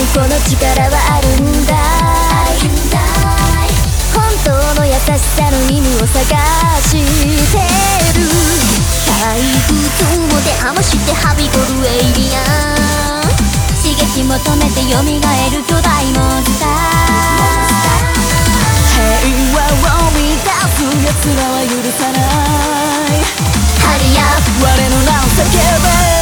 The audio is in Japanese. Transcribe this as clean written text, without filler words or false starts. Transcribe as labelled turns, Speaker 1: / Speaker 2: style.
Speaker 1: にこの力はあるんだい。本当の優しさの意味を探してる。退屈を手余してはびこるエイリアン、刺激求めて蘇る巨大モンスター。
Speaker 2: 平和を乱す奴らは許さない。
Speaker 1: ハリア
Speaker 2: 我の名を叫べ。